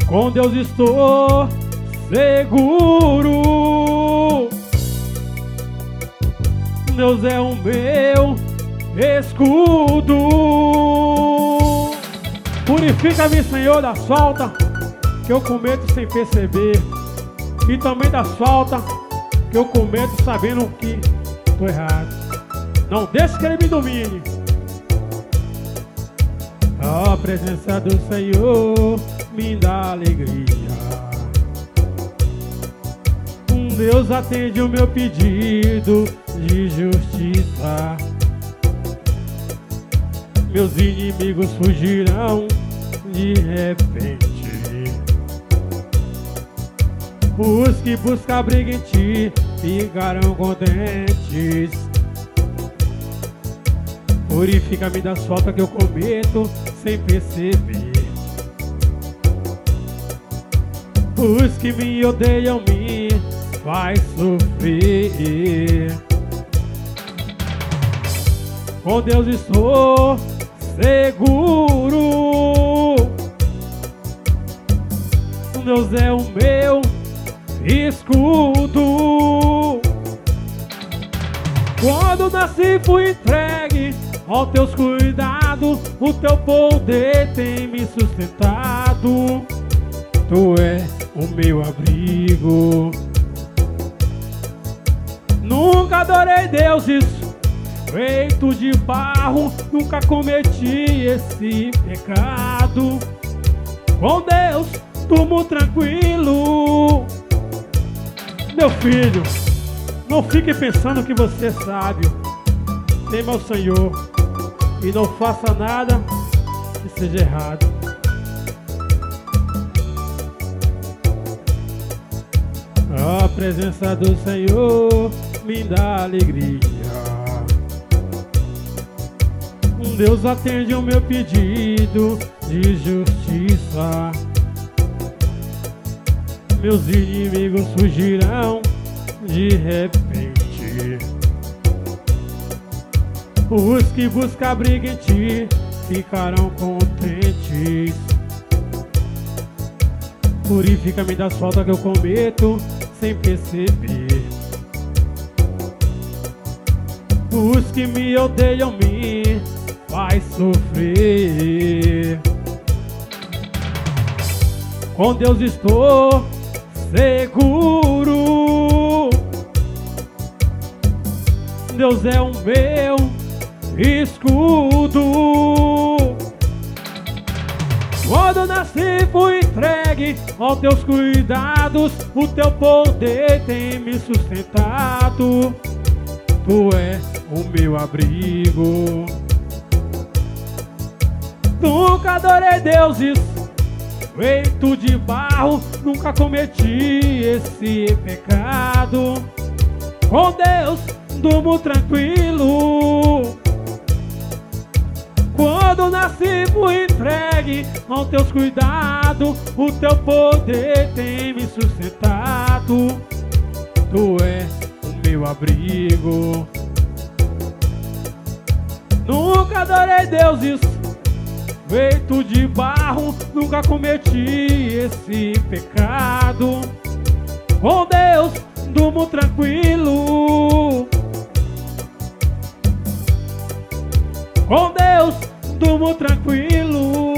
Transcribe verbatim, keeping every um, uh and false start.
Com Deus estou seguro. Deus é o meu escudo. Purifica-me, Senhor, das faltas que eu cometo sem perceber, e também das faltas que eu cometo sabendo que estou errado. Não deixe que Ele me domine. A presença do Senhor me dá alegria. Deus atende o meu pedido de justiça. Meus inimigos fugirão de repente. Os que buscam a briga em ti ficarão contentes. Purifica-me das faltas que eu cometo sem perceber. Os que me odeiam me faz sofrer. Com Deus estou seguro. Deus é o meu escudo. Quando nasci fui entregue aos teus cuidados. O teu poder tem me sustentado. Tu és o meu abrigo. Nunca adorei deuses feitos de barro. Nunca cometi esse pecado. Com Deus durmo tranquilo. Meu filho, não fique pensando que você é sábio. Tema ao Senhor e não faça nada que seja errado. A presença do Senhor me dá alegria. Deus atende o meu pedido de justiça. Meus inimigos fugirão de repente. Os que buscam a briga em ti ficarão contentes. Purifica-me das faltas que eu cometo sem perceber. Os que me odeiam me faz sofrer. Com Deus estou seguro. Deus é o meu escudo. Quando nasci fui entregue aos teus cuidados. O teu poder tem me sustentado. Tu és o meu abrigo. Nunca adorei deuses feito de barro. Nunca cometi esse pecado. Com Deus durmo tranquilo. Quando nasci fui entregue aos teus cuidados. O teu poder tem me sustentado. Tu és o meu abrigo. Nunca adorei deuses feito de barro. Nunca cometi esse pecado. Com Deus durmo tranquilo. Com Deus durmo tranquilo.